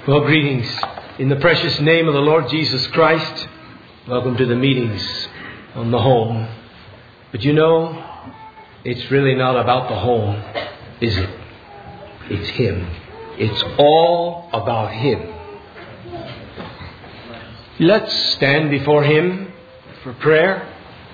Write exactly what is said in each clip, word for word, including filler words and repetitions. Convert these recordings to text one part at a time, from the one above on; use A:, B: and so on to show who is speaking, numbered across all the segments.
A: Well, greetings in the precious name of the Lord Jesus Christ. Welcome to the meetings on the home. But you know, it's really not about the home, is it? It's Him. It's all about Him. Let's stand before Him for prayer.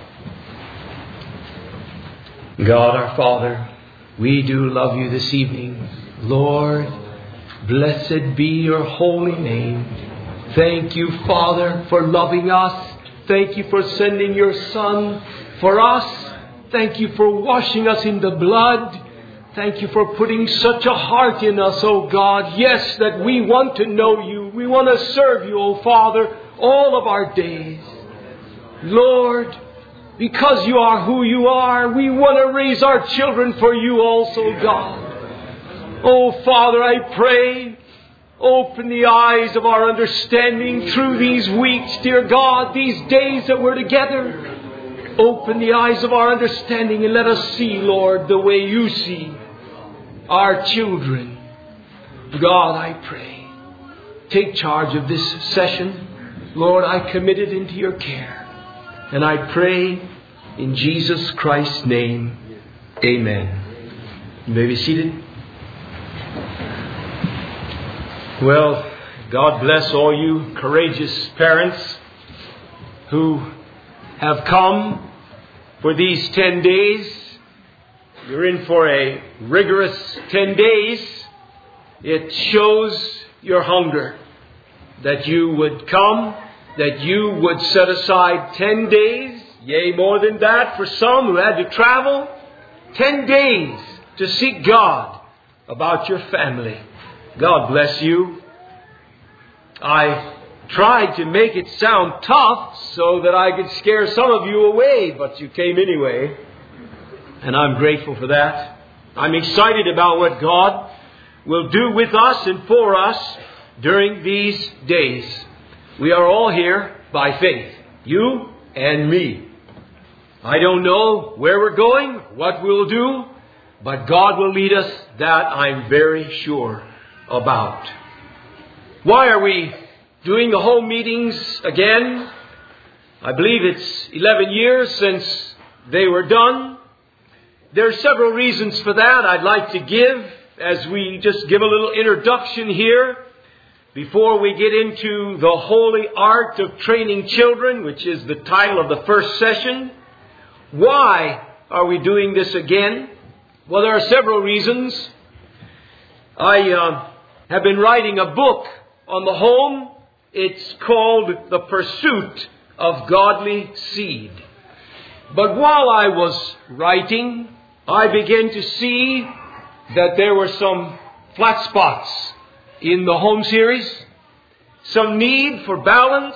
A: God our Father, we do love You this evening. Lord, blessed be Your holy name. Thank You, Father, for loving us. Thank You for sending Your Son for us. Thank You for washing us in the blood. Thank You for putting such a heart in us, oh God. Yes, that we want to know You. We want to serve You, oh Father, all of our days. Lord, because You are who You are, we want to raise our children for You also, God. Oh, Father, I pray, open the eyes of our understanding through these weeks, dear God, these days that we're together. Open the eyes of our understanding and let us see, Lord, the way You see our children. God, I pray, take charge of this session. Lord, I commit it into Your care. And I pray in Jesus Christ's name, amen. You may be seated. Well, God bless all you courageous parents who have come for these ten days. You're in for a rigorous ten days. It shows your hunger that you would come, that you would set aside ten days, yea, more than that for some who had to travel, ten days to seek God about your family. God bless you. I tried to make it sound tough so that I could scare some of you away, but you came anyway. And I'm grateful for that. I'm excited about what God will do with us and for us during these days. We are all here by faith. You and me. I don't know where we're going, what we'll do, but God will lead us. That I'm very sure about. Why are we doing the home meetings again? I believe it's eleven years since they were done. There are several reasons for that I'd like to give as we just give a little introduction here before we get into the holy art of training children, which is the title of the first session. Why are we doing this again? Well, there are several reasons. I uh, have been writing a book on the home. It's called The Pursuit of Godly Seed. But while I was writing, I began to see that there were some flat spots in the home series, some need for balance.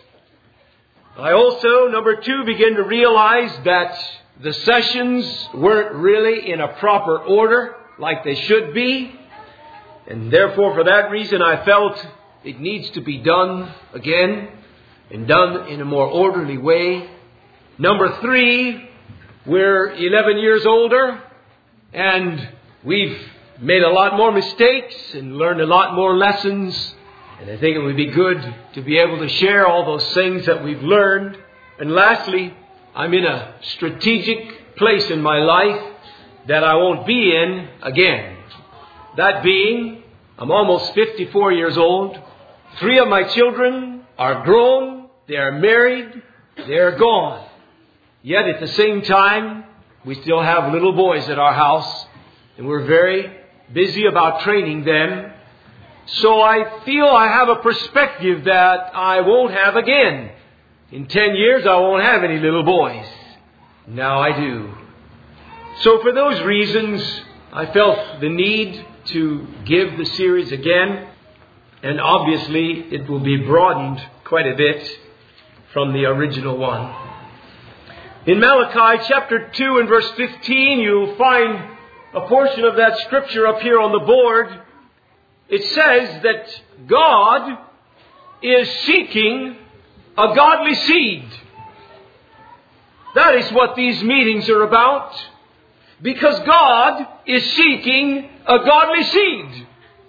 A: I also, number two, began to realize that the sessions weren't really in a proper order like they should be. And therefore, for that reason, I felt it needs to be done again and done in a more orderly way. Number three, we're eleven years older and we've made a lot more mistakes and learned a lot more lessons. And I think it would be good to be able to share all those things that we've learned. And lastly, I'm in a strategic place in my life that I won't be in again. That being, I'm almost fifty-four years old. Three of my children are grown. They are married. They are gone. Yet at the same time, we still have little boys at our house. And we're very busy about training them. So I feel I have a perspective that I won't have again. In ten years, I won't have any little boys. Now I do. So for those reasons, I felt the need to give the series again. And obviously, it will be broadened quite a bit from the original one. In Malachi chapter two and verse fifteen, you'll find a portion of that scripture up here on the board. It says that God is seeking a godly seed. That is what these meetings are about. Because God is seeking a godly seed.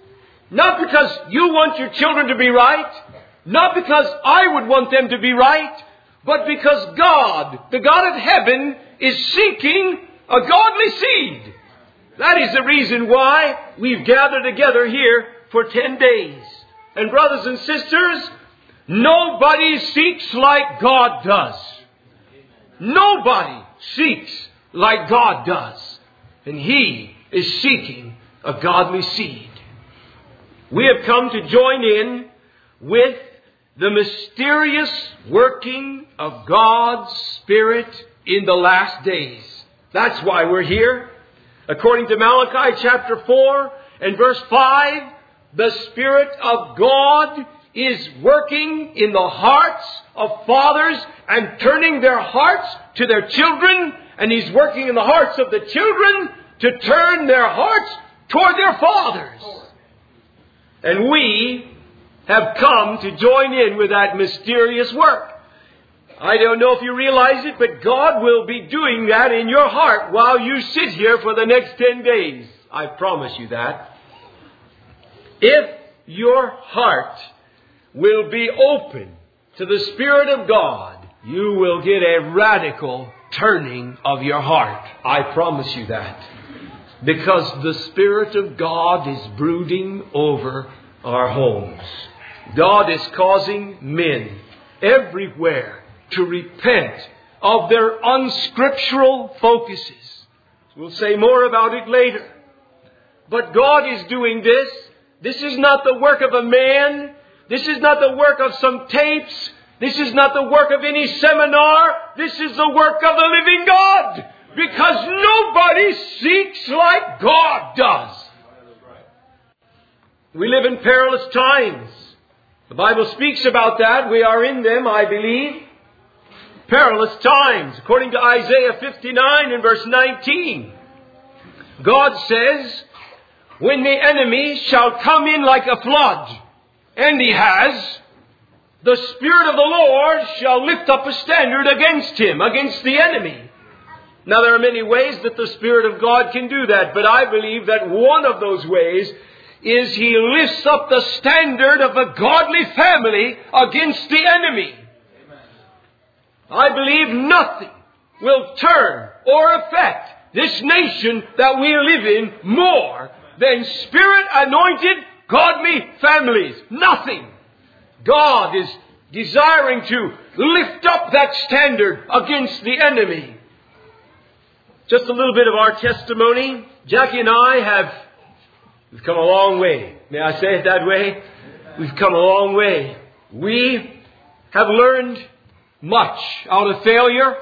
A: Not because you want your children to be right, not because I would want them to be right, but because God, the God of heaven, is seeking a godly seed. That is the reason why we've gathered together here for ten days. And brothers and sisters, nobody seeks like God does. Nobody seeks like God does. And He is seeking a godly seed. We have come to join in with the mysterious working of God's Spirit in the last days. That's why we're here. According to Malachi chapter four and verse five, the Spirit of God is working in the hearts of fathers and turning their hearts to their children. And He's working in the hearts of the children to turn their hearts toward their fathers. And we have come to join in with that mysterious work. I don't know if you realize it, but God will be doing that in your heart while you sit here for the next ten days. I promise you that. If your heart will be open to the Spirit of God, you will get a radical turning of your heart. I promise you that. Because the Spirit of God is brooding over our homes. God is causing men everywhere to repent of their unscriptural focuses. We'll say more about it later. But God is doing this. This is not the work of a man. This is not the work of some tapes. This is not the work of any seminar. This is the work of the living God. Because nobody seeks like God does. We live in perilous times. The Bible speaks about that. We are in them, I believe. Perilous times. According to Isaiah fifty-nine and verse nineteen. God says, when the enemy shall come in like a flood, and he has, the Spirit of the Lord shall lift up a standard against him, against the enemy. Now there are many ways that the Spirit of God can do that, but I believe that one of those ways is He lifts up the standard of a godly family against the enemy. I believe nothing will turn or affect this nation that we live in more than Spirit-anointed, godly families. Nothing. God is desiring to lift up that standard against the enemy. Just a little bit of our testimony. Jackie and I have we've come a long way. May I say it that way? We've come a long way. We have learned much out of failure.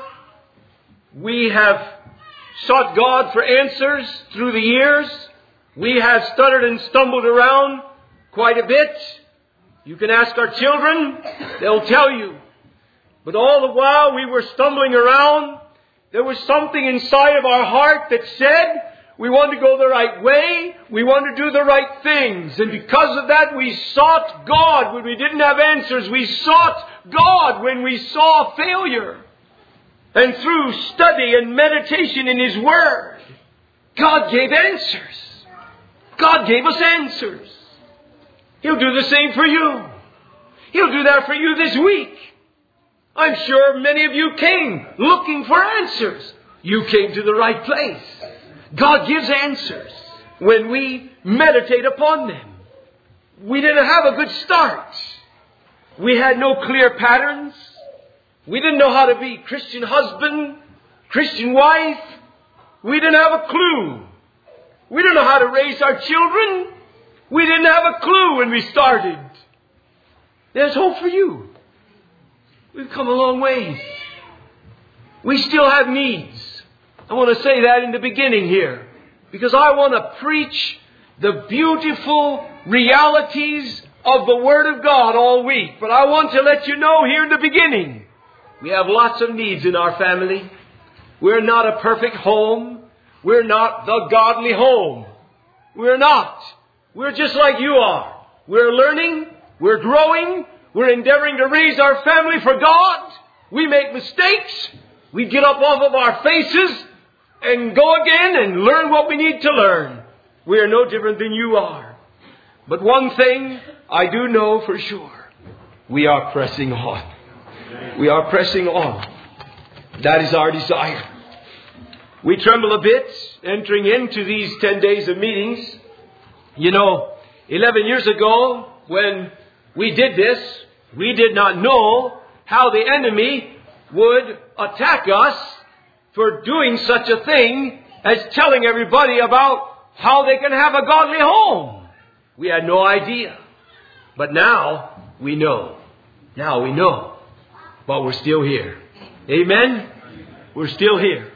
A: We have sought God for answers through the years. We have stuttered and stumbled around quite a bit. You can ask our children. They'll tell you. But all the while we were stumbling around, there was something inside of our heart that said, we want to go the right way. We want to do the right things. And because of that, we sought God when we didn't have answers. We sought God when we saw failure. And through study and meditation in His Word, God gave answers. God gave us answers. He'll do the same for you. He'll do that for you this week. I'm sure many of you came looking for answers. You came to the right place. God gives answers when we meditate upon them. We didn't have a good start. We had no clear patterns. We didn't know how to be Christian husband, Christian wife. We didn't have a clue. We didn't know how to raise our children. We didn't have a clue when we started. There's hope for you. We've come a long way. We still have needs. I want to say that in the beginning here, because I want to preach the beautiful realities of the Word of God all week. But I want to let you know here in the beginning, we have lots of needs in our family. We're not a perfect home. We're not the godly home. We're not. We're just like you are. We're learning. We're growing. We're endeavoring to raise our family for God. We make mistakes. We get up off of our faces and go again and learn what we need to learn. We are no different than you are. But one thing I do know for sure. We are pressing on. We are pressing on. That is our desire. We tremble a bit entering into these ten days of meetings. You know, eleven years ago when we did this, we did not know how the enemy would attack us for doing such a thing as telling everybody about how they can have a godly home. We had no idea. But now we know. Now we know. But we're still here. Amen? We're still here.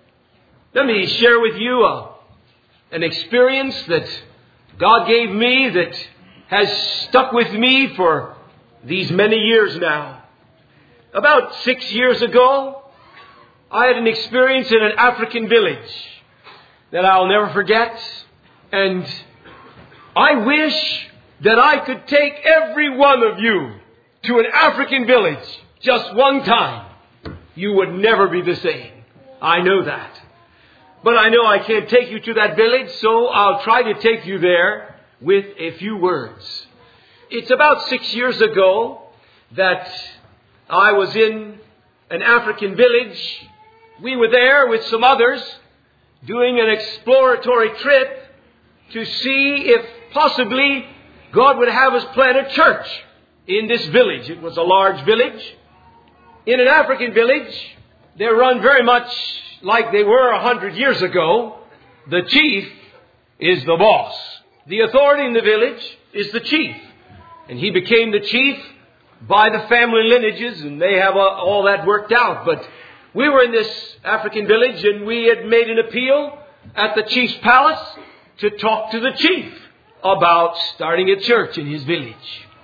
A: Let me share with you a, an experience that God gave me that has stuck with me for these many years now. About six years ago, I had an experience in an African village that I'll never forget. And I wish that I could take every one of you to an African village just one time. You would never be the same. I know that. But I know I can't take you to that village, so I'll try to take you there with a few words. It's about six years ago that I was in an African village. We were there with some others doing an exploratory trip to see if possibly God would have us plant a church in this village. It was a large village. In an African village, they're run very much like they were a hundred years ago. The chief is the boss. The authority in the village is the chief. And he became the chief by the family lineages, and they have all that worked out. But we were in this African village, and we had made an appeal at the chief's palace to talk to the chief about starting a church in his village.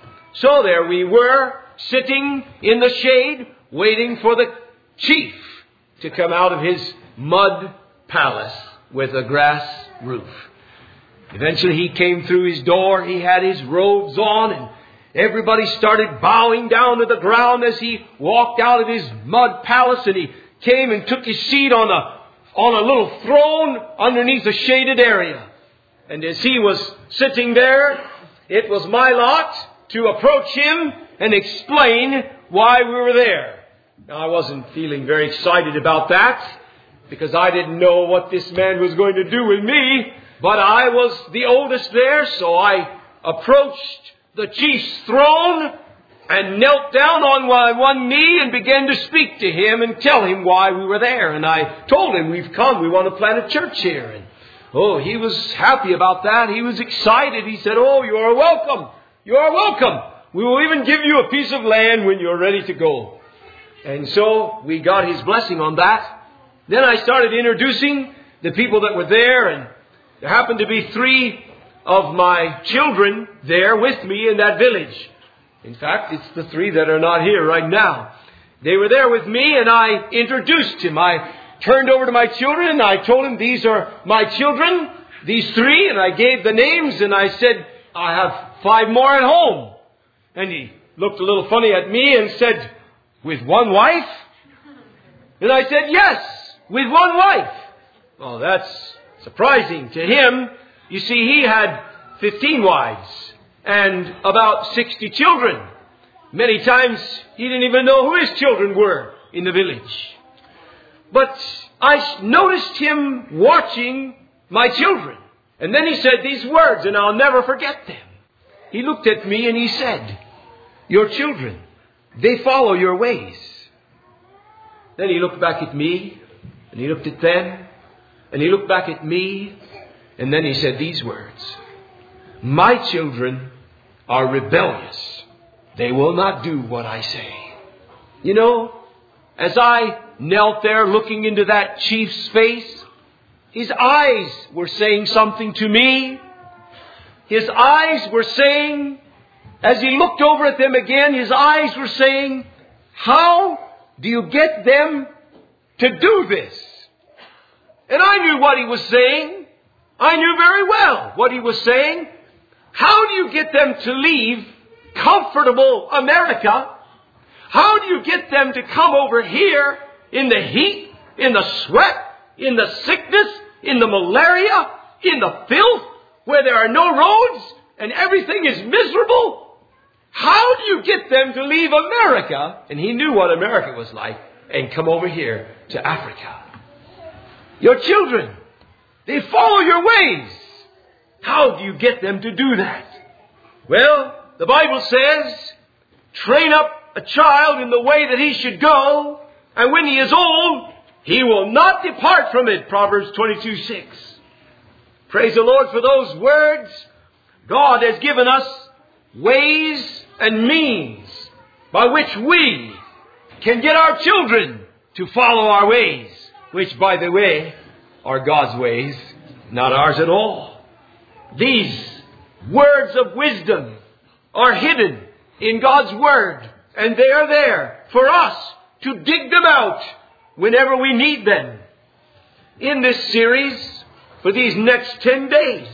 A: So there we were, sitting in the shade, waiting for the chief to come out of his mud palace with a grass roof. Eventually he came through his door. He had his robes on, and everybody started bowing down to the ground as he walked out of his mud palace, and he came and took his seat on a, on a little throne underneath a shaded area. And as he was sitting there, it was my lot to approach him and explain why we were there. Now, I wasn't feeling very excited about that because I didn't know what this man was going to do with me. But I was the oldest there, so I approached the chief's throne and knelt down on my one knee and began to speak to him and tell him why we were there. And I told him, we've come, we want to plant a church here. And oh, he was happy about that. He was excited. He said, oh, you are welcome. You are welcome. We will even give you a piece of land when you're ready to go. And so we got his blessing on that. Then I started introducing the people that were there, and there happened to be three of my children there with me in that village. In fact, it's the three that are not here right now. They were there with me, and I introduced him. I turned over to my children, and I told him, these are my children, these three, and I gave the names, and I said, I have five more at home. And he looked a little funny at me and said, with one wife? And I said, yes, with one wife. Well, that's surprising to him. You see, he had fifteen wives and about sixty children. Many times he didn't even know who his children were in the village. But I noticed him watching my children. And then he said these words, and I'll never forget them. He looked at me and he said, your children, they follow your ways. Then he looked back at me, and he looked at them, and he looked back at me, and then he said these words, my children are rebellious. They will not do what I say. You know, as I knelt there looking into that chief's face, his eyes were saying something to me. His eyes were saying, as he looked over at them again, his eyes were saying, how do you get them to do this? And I knew what he was saying. I knew very well what he was saying. How do you get them to leave comfortable America? How do you get them to come over here in the heat, in the sweat, in the sickness, in the malaria, in the filth, where there are no roads, and everything is miserable? How do you get them to leave America? And he knew what America was like, and come over here to Africa. Your children, they follow your ways. How do you get them to do that? Well, the Bible says, train up a child in the way that he should go, and when he is old, he will not depart from it. Proverbs twenty-two six. Praise the Lord for those words. God has given us ways and means by which we can get our children to follow our ways, which, by the way, are God's ways, not ours at all. These words of wisdom are hidden in God's Word, and they are there for us to dig them out whenever we need them. In this series, for these next ten days,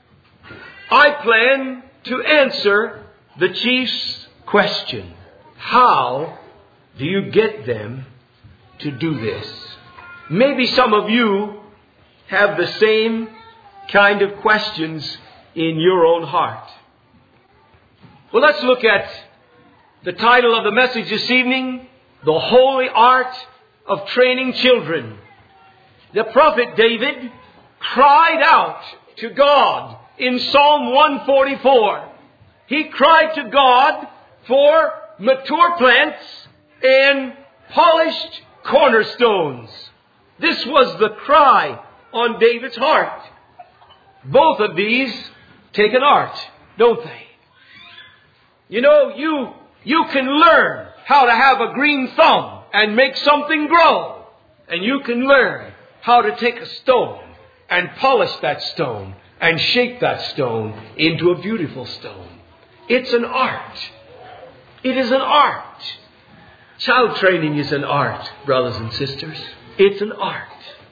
A: I plan to answer the chief's question. How do you get them to do this? Maybe some of you have the same kind of questions in your own heart. Well, let's look at the title of the message this evening, The Holy Art of Training Children. The prophet David cried out to God in Psalm one forty-four. He cried to God for mature plants and polished cornerstones. This was the cry on David's heart. Both of these take an art, don't they? You know, you, you can learn how to have a green thumb and make something grow. And you can learn how to take a stone and polish that stone and shape that stone into a beautiful stone. It's an art. It is an art. Child training is an art, brothers and sisters. It's an art.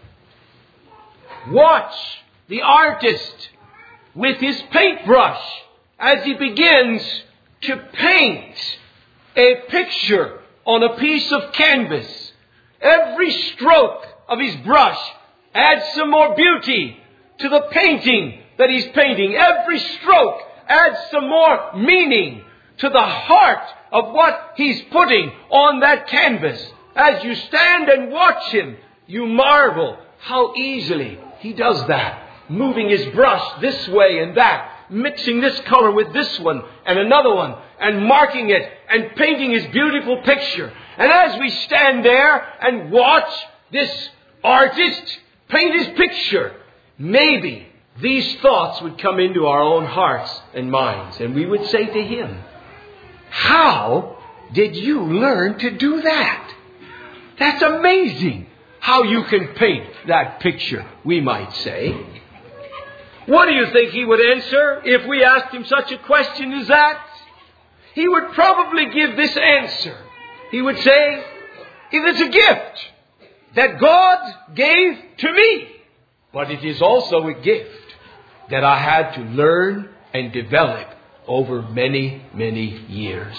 A: Watch the artist with his paintbrush as he begins to paint a picture on a piece of canvas. Every stroke of his brush adds some more beauty to the painting that he's painting. Every stroke adds some more meaning to the heart of what he's putting on that canvas. As you stand and watch him, you marvel how easily he does that. Moving his brush this way and that. Mixing this color with this one and another one. And marking it and painting his beautiful picture. And as we stand there and watch this artist paint his picture, maybe these thoughts would come into our own hearts and minds. And we would say to him, how did you learn to do that? That's amazing how you can paint that picture, we might say. What do you think he would answer if we asked him such a question as that? He would probably give this answer. He would say, it is a gift that God gave to me, but it is also a gift that I had to learn and develop over many, many years.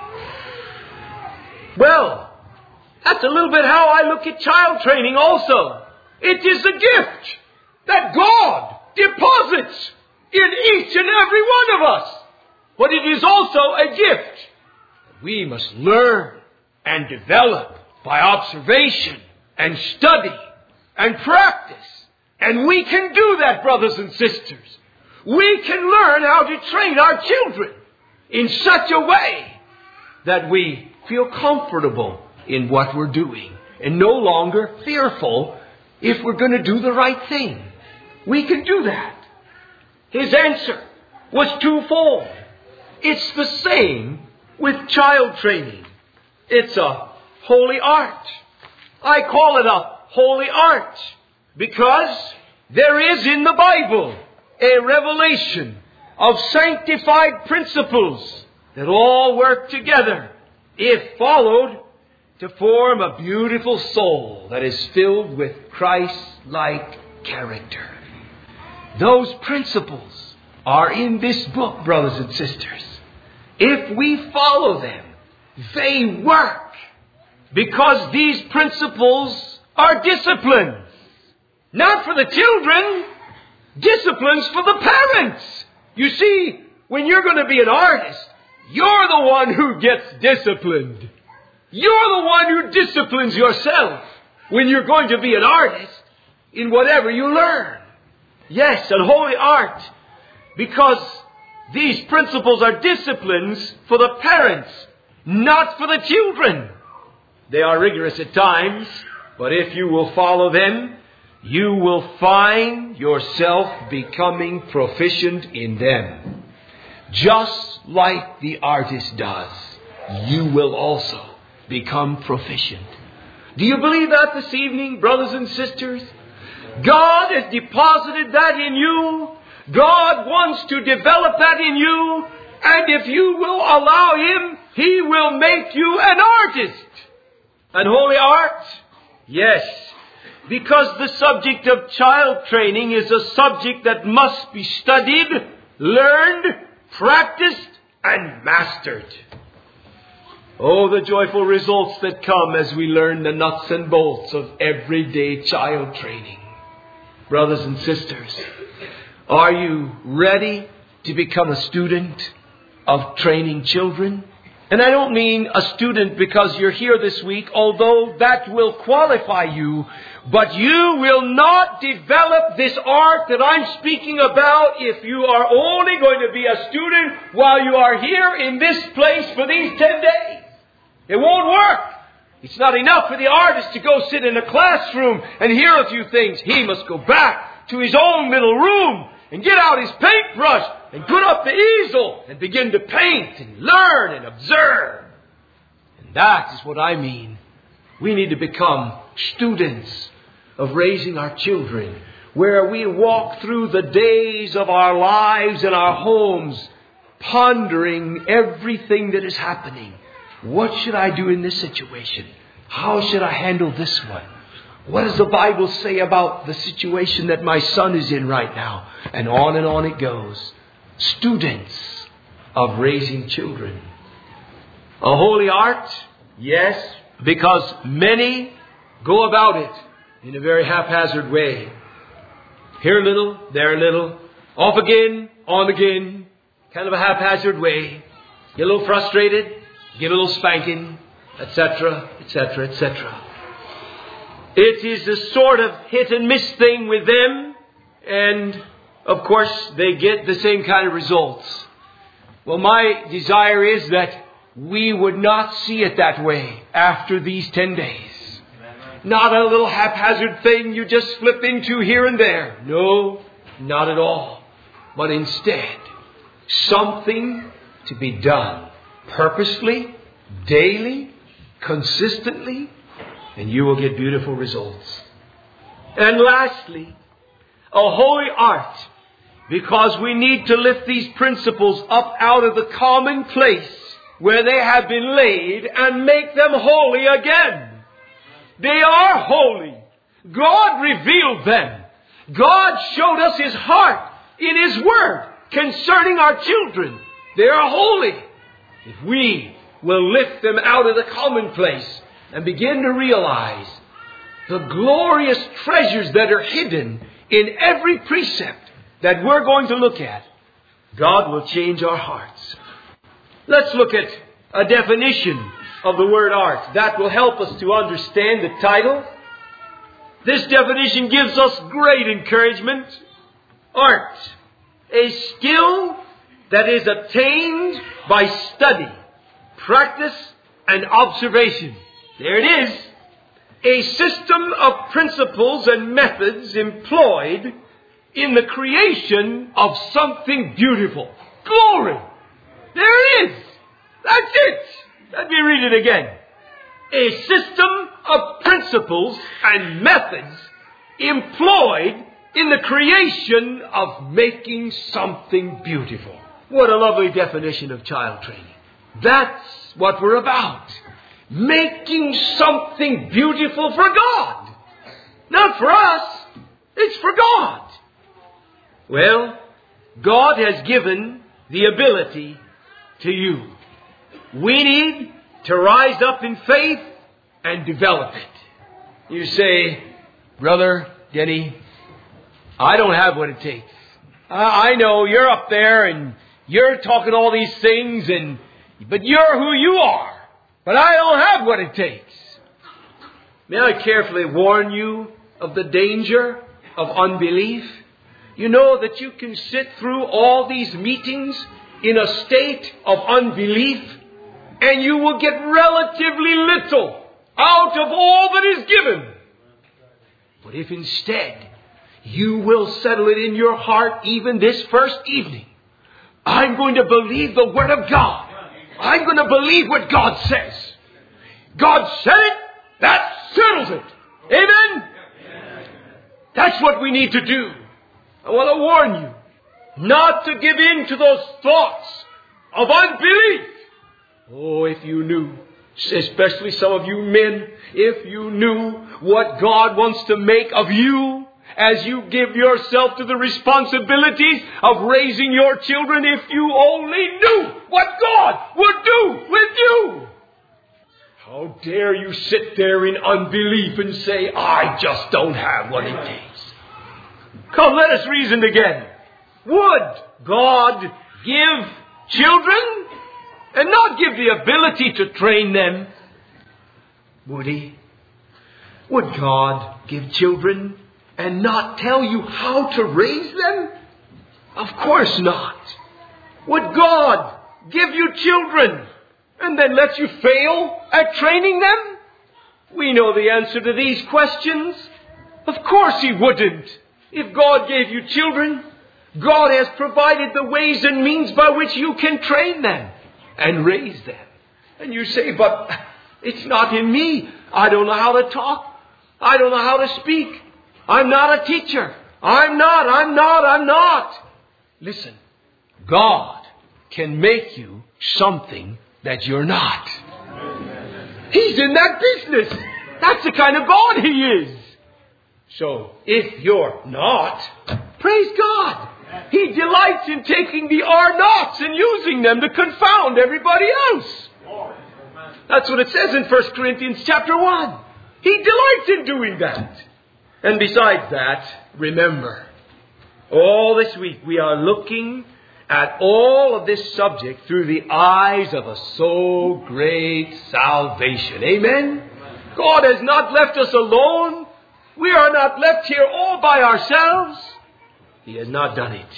A: Well, that's a little bit how I look at child training also. It is a gift that God deposits in each and every one of us. But it is also a gift that we must learn and develop by observation and study and practice. And we can do that, brothers and sisters. We can learn how to train our children in such a way that we feel comfortable in what we're doing and no longer fearful if we're going to do the right thing. We can do that. His answer was twofold. It's the same with child training. It's a holy art. I call it a holy art because there is in the Bible a revelation of sanctified principles that all work together, if followed, to form a beautiful soul that is filled with Christ-like character. Those principles are in this book, brothers and sisters. If we follow them, they work, because these principles are disciplines. Not for the children, disciplines for the parents. You see, when you're going to be an artist, you're the one who gets disciplined. You're the one who disciplines yourself when you're going to be an artist in whatever you learn. Yes, an holy art, because these principles are disciplines for the parents, not for the children. They are rigorous at times, but if you will follow them, you will find yourself becoming proficient in them. Just like the artist does, you will also become proficient. Do you believe that this evening, brothers and sisters? God has deposited that in you. God wants to develop that in you. And if you will allow Him, He will make you an artist. An holy art? Yes. Because the subject of child training is a subject that must be studied, learned, practiced, and mastered. Oh, the joyful results that come as we learn the nuts and bolts of everyday child training. Brothers and sisters, are you ready to become a student of training children? And I don't mean a student because you're here this week, although that will qualify you. But you will not develop this art that I'm speaking about if you are only going to be a student while you are here in this place for these ten days. It won't work. It's not enough for the artist to go sit in a classroom and hear a few things. He must go back to his own little room and get out his paintbrush and put up the easel and begin to paint and learn and observe. And that is what I mean. We need to become students of raising our children, where we walk through the days of our lives and our homes, pondering everything that is happening. What should I do in this situation? How should I handle this one? What does the Bible say about the situation that my son is in right now? And on and on it goes. Students of raising children. A holy art? Yes, because many go about it in a very haphazard way. Here a little, there a little, off again, on again, kind of a haphazard way. Get a little frustrated, get a little spanking, et cetera, et cetera, et cetera. It is a sort of hit and miss thing with them, and of course they get the same kind of results. Well, my desire is that we would not see it that way after these ten days. Not a little haphazard thing you just flip into here and there. No, not at all. But instead, something to be done purposely, daily, consistently, and you will get beautiful results. And lastly, a holy art, because we need to lift these principles up out of the common place where they have been laid and make them holy again. They are holy. God revealed them. God showed us His heart in His Word concerning our children. They are holy. If we will lift them out of the commonplace and begin to realize the glorious treasures that are hidden in every precept that we're going to look at, God will change our hearts. Let's look at a definition of the word art. That will help us to understand the title. This definition gives us great encouragement. Art, a skill that is attained by study, practice, and observation. There it is. A system of principles and methods employed in the creation of something beautiful. Glory! There it is. That's it. Let me read it again. A system of principles and methods employed in the creation of making something beautiful. What a lovely definition of child training. That's what we're about. Making something beautiful for God. Not for us. It's for God. Well, God has given the ability to you. We need to rise up in faith and develop it. You say, Brother Denny, I don't have what it takes. I know you're up there and You're talking all these things, and but you're who you are. But I don't have what it takes. May I carefully warn you of the danger of unbelief? You know that you can sit through all these meetings in a state of unbelief, and you will get relatively little out of all that is given. But if instead you will settle it in your heart even this first evening, I'm going to believe the Word of God. I'm going to believe what God says. God said it, that settles it. Amen? That's what we need to do. I want to warn you not to give in to those thoughts of unbelief. Oh, if you knew, especially some of you men, if you knew what God wants to make of you as you give yourself to the responsibilities of raising your children, if you only knew what God would do with you. How dare you sit there in unbelief and say, I just don't have what it takes. Come, let us reason again. Would God give children and not give the ability to train them? Would He? Would God give children and not tell you how to raise them? Of course not. Would God give you children and then let you fail at training them? We know the answer to these questions. Of course He wouldn't. If God gave you children, God has provided the ways and means by which you can train them and raise them. And you say, but it's not in me. I don't know how to talk. I don't know how to speak. I'm not a teacher. I'm not, I'm not, I'm not. Listen, God can make you something that you're not. He's in that business. That's the kind of God He is. So, if you're not, praise God. He delights in taking the are nots and using them to confound everybody else. That's what it says in First Corinthians chapter one. He delights in doing that. And besides that, remember, all this week we are looking at all of this subject through the eyes of a so great salvation. Amen? God has not left us alone. We are not left here all by ourselves. He has not done it.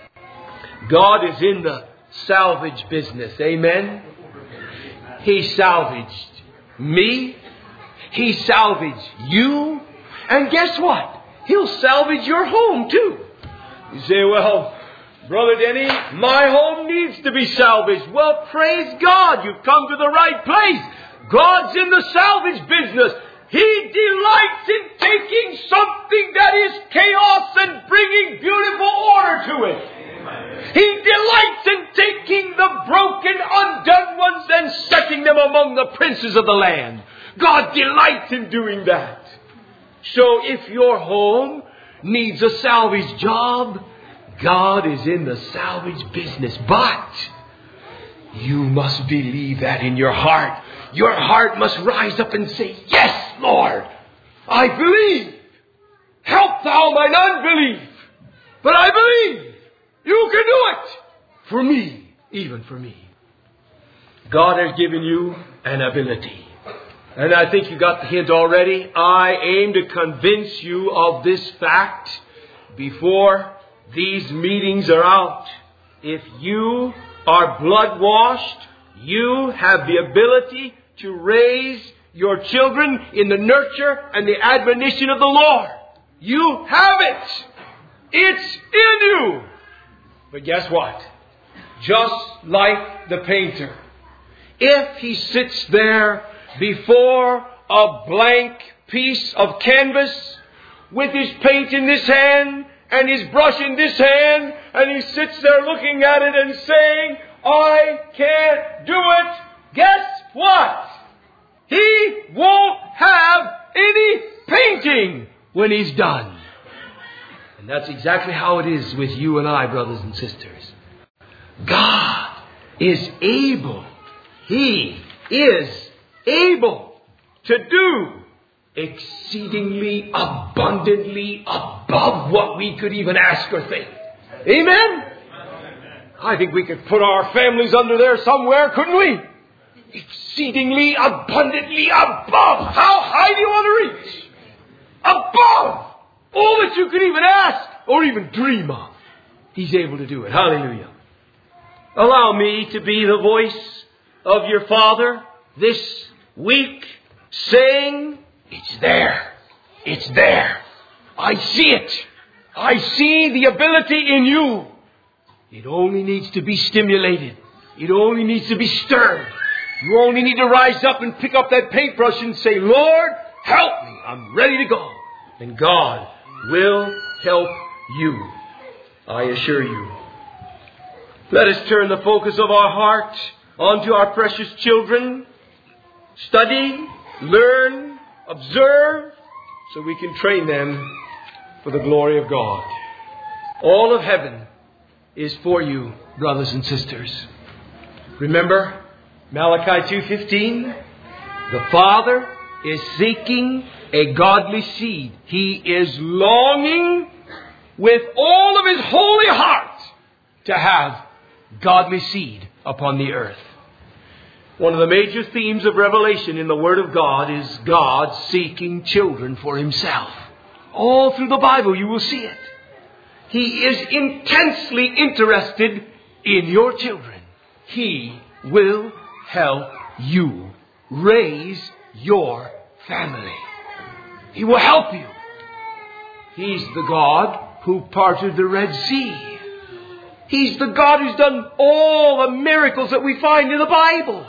A: God is in the salvage business. Amen? He salvaged me. He salvaged you. And guess what? He'll salvage your home too. You say, well, Brother Denny, my home needs to be salvaged. Well, praise God. You've come to the right place. God's in the salvage business. He delights in taking something that is chaos and bringing beautiful order to it. Amen. He delights in taking the broken, undone ones and setting them among the princes of the land. God delights in doing that. So if your home needs a salvage job, God is in the salvage business. But you must believe that in your heart. Your heart must rise up and say, yes, Lord, I believe. Help thou mine unbelief. But I believe you can do it for me, even for me. God has given you an ability. And I think you got the hint already. I aim to convince you of this fact before these meetings are out. If you are blood washed, you have the ability to raise your children in the nurture and the admonition of the Lord. You have it. It's in you. But guess what? Just like the painter, if he sits there before a blank piece of canvas with his paint in this hand and his brush in this hand, and he sits there looking at it and saying, I can't do it, guess what? He won't have any painting when he's done. And that's exactly how it is with you and I, brothers and sisters. God is able. He is able to do exceedingly abundantly above what we could even ask or think. Amen? I think we could put our families under there somewhere, couldn't we? Exceedingly, abundantly above. How high do you want to reach? Above all that you could even ask or even dream of. He's able to do it. Hallelujah. Allow me to be the voice of your Father this week, saying, it's there. It's there. I see it. I see the ability in you. It only needs to be stimulated. It only needs to be stirred. You only need to rise up and pick up that paintbrush and say, Lord, help me. I'm ready to go. And God will help you. I assure you. Let us turn the focus of our heart onto our precious children. Study, learn, observe, so we can train them for the glory of God. All of heaven is for you, brothers and sisters. Remember Malachi two fifteen? The Father is seeking a godly seed. He is longing with all of His holy heart to have godly seed upon the earth. One of the major themes of Revelation in the Word of God is God seeking children for Himself. All through the Bible you will see it. He is intensely interested in your children. He will help you raise your family. He will help you. He's the God who parted the Red Sea. He's the God who's done all the miracles that we find in the Bible.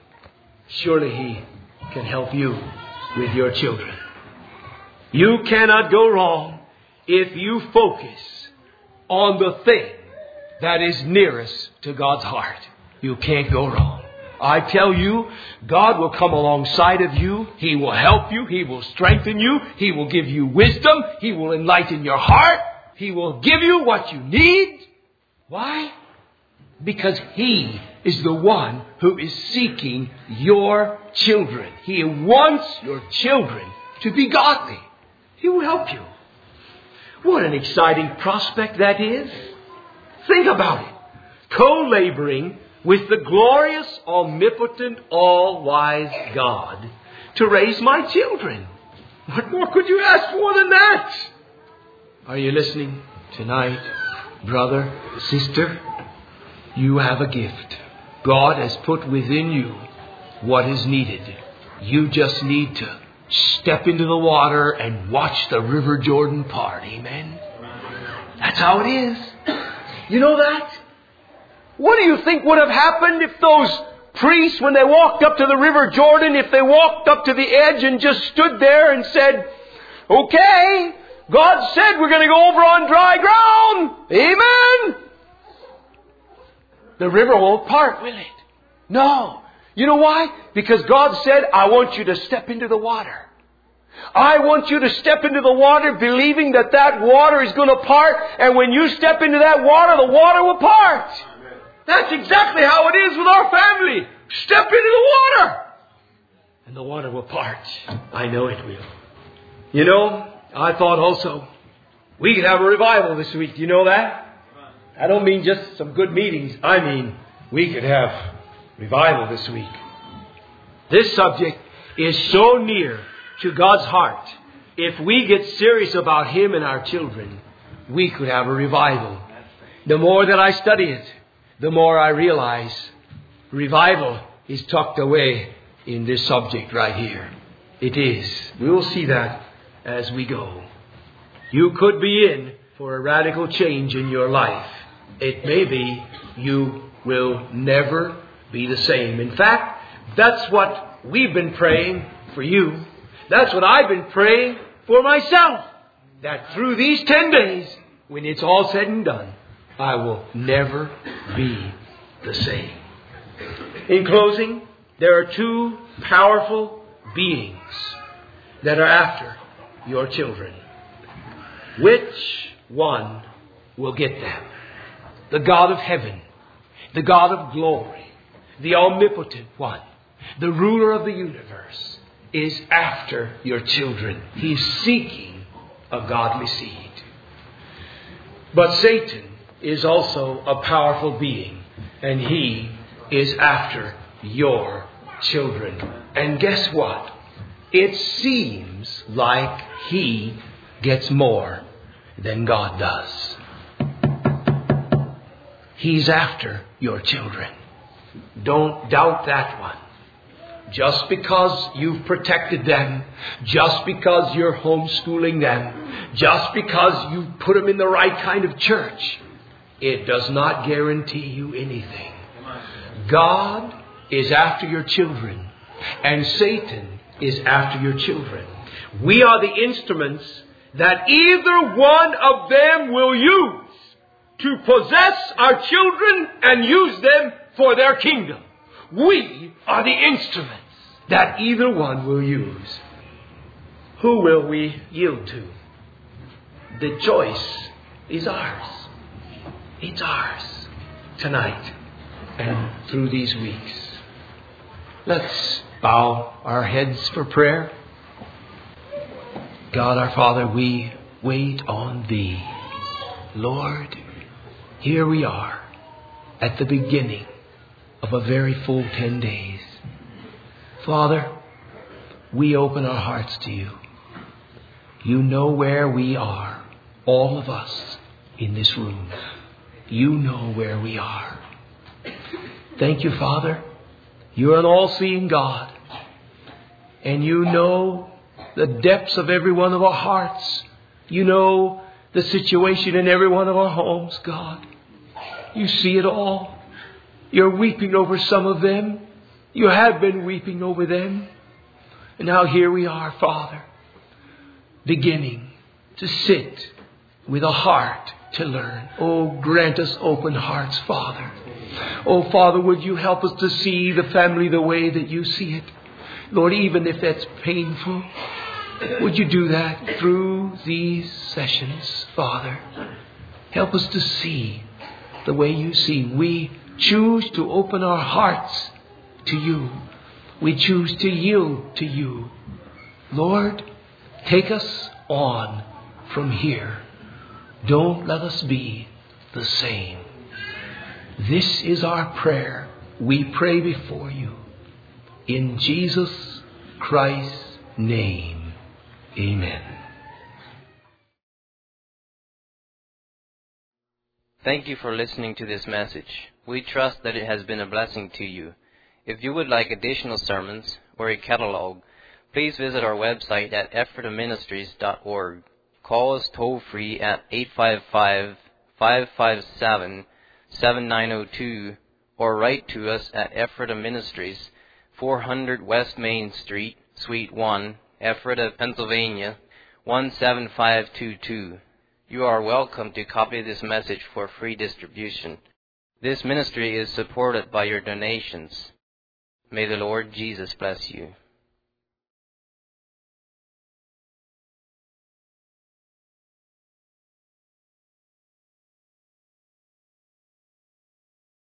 A: Surely He can help you with your children. You cannot go wrong if you focus on the thing that is nearest to God's heart. You can't go wrong. I tell you, God will come alongside of you. He will help you. He will strengthen you. He will give you wisdom. He will enlighten your heart. He will give you what you need. Why? Because He is the one who is seeking your children. He wants your children to be godly. He will help you. What an exciting prospect that is. Think about it. Co-laboring with the glorious, omnipotent, all-wise God to raise my children. What more could you ask for than that? Are you listening tonight, brother, sister? You have a gift. God has put within you what is needed. You just need to step into the water and watch the River Jordan part. Amen? That's how it is. You know that? What do you think would have happened if those priests, when they walked up to the River Jordan, if they walked up to the edge and just stood there and said, okay, God said we're going to go over on dry ground. Amen? The river won't part, will it? No. You know why? Because God said, I want you to step into the water. I want you to step into the water believing that that water is going to part. And when you step into that water, the water will part. Amen. That's exactly how it is with our family. Step into the water. And the water will part. I know it will. You know, I thought also we could have a revival this week. Do you know that? I don't mean just some good meetings. I mean we could have revival this week. This subject is so near to God's heart. If we get serious about Him and our children, we could have a revival. The more that I study it, the more I realize revival is tucked away in this subject right here. It is. We will see that as we go. You could be in for a radical change in your life. It may be you will never be the same. In fact, that's what we've been praying for you. That's what I've been praying for myself. That through these ten days, when it's all said and done, I will never be the same. In closing, there are two powerful beings that are after your children. Which one will get them? The God of heaven, the God of glory, the omnipotent one, the ruler of the universe, is after your children. He's seeking a godly seed. But Satan is also a powerful being, and He is after your children. And guess what? It seems like He gets more than God does. He's after your children. Don't doubt that one. Just because you've protected them, just because you're homeschooling them, just because you've put them in the right kind of church, it does not guarantee you anything. God is after your children, and Satan is after your children. We are the instruments that either one of them will use to possess our children and use them for their kingdom. We are the instruments that either one will use. Who will we yield to? The choice is ours. It's ours tonight and through these weeks. Let's bow our heads for prayer. God our Father, we wait on Thee. Lord, here we are at the beginning of a very full ten days. Father, we open our hearts to You. You know where we are, all of us in this room. You know where we are. Thank You, Father. You're an all-seeing God. And You know the depths of every one of our hearts. You know the situation in every one of our homes, God. You see it all. You're weeping over some of them. You have been weeping over them. And now here we are, Father, beginning to sit with a heart to learn. Oh, grant us open hearts, Father. Oh, Father, would You help us to see the family the way that You see it? Lord, even if that's painful, would You do that through these sessions, Father? Help us to see the way You see. We choose to open our hearts to You. We choose to yield to You. Lord, take us on from here. Don't let us be the same. This is our prayer. We pray before You. In Jesus Christ's name, amen.
B: Thank you for listening to this message. We trust that it has been a blessing to you. If you would like additional sermons or a catalog, please visit our website at ephrata ministries dot org. Call us toll-free at eight five five, five five seven, seven nine zero two or write to us at Ephrata Ministries, four hundred West Main Street, Suite one, Ephrata, Pennsylvania, one seven five two two. You are welcome to copy this message for free distribution. This ministry is supported by your donations. May the Lord Jesus bless you.